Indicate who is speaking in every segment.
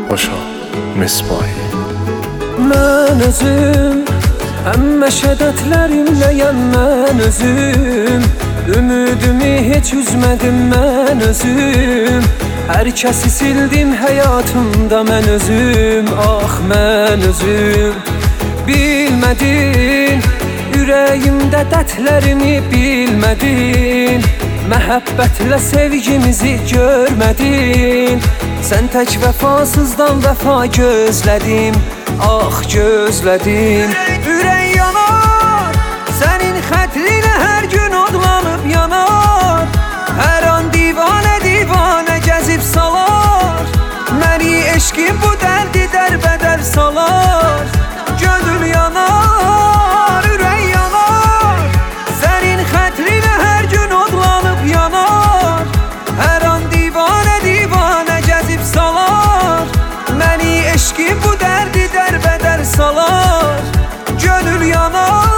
Speaker 1: Boşa misbahi.
Speaker 2: Mən özüm həmmə şədətlərimləyəm mən özüm. Ümidimi heç üzmədim mən özüm. Hər kəsi sildim həyatımda mən özüm. Ah mən özüm. Bilmədin ürəyimdə dərdlərimi bilmədin. Məhəbbətlə sevgimizi görmədin. Sən tək vəfasızdan vəfa gözlədim. Ah gözlədim. Ürək yanar sənin xətrinə hər gün odlanıb yanar. Hər an divanə divanə gəzib salar. Məni eşqin bu dərdi dərbədər salar. Gönül yanar, ürək yanar sənin xətrinə hər gün odlanıb yanar. Hər an divanə divanə gəzib salar. Məni eşqin bu dərdi dərbədər salar. Gönül yanar.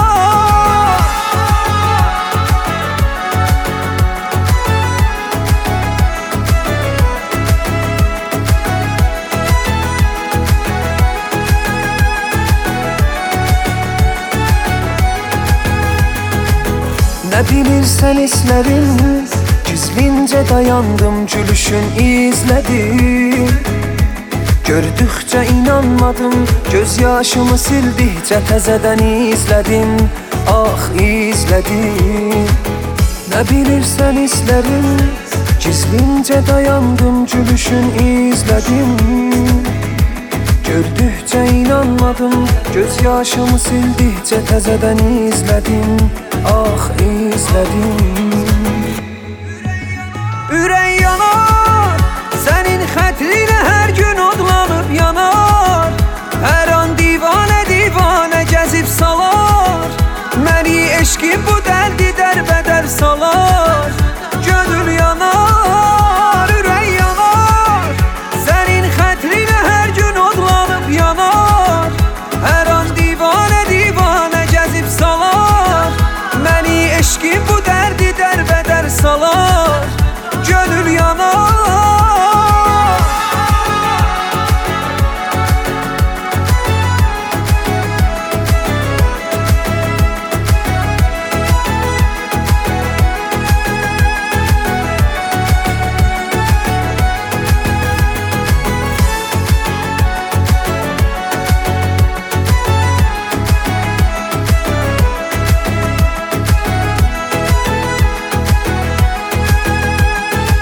Speaker 2: Nə bilirsən hislərim, gizlincə dayandım, gülüşün izlədim. Gördükcə inanmadım, göz yaşımı sildikcə təzədən izlədim. Ah izlədim. Nə bilirsən hislərim, gizlincə dayandım, gülüşün izlədim. Gördükcə inanmadım, göz yaşımı sildikcə təzədən izlədim. Ah izlədim. Ürək yanar sənin xətrinə hər gün odlanıb yanar. Hər an divanə divanə gəzib salar. Məni eşqin bu dərdi dərbədər salar. Gönül yanar, ürək yanar sənin xətrinə hər gün odlanıb yanar. Hər an divanə divanə gəzib salar. Məni eşqin bu dərdi dərbədər salar. Gönül yanar.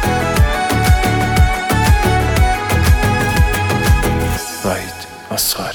Speaker 1: Vahid Asghari.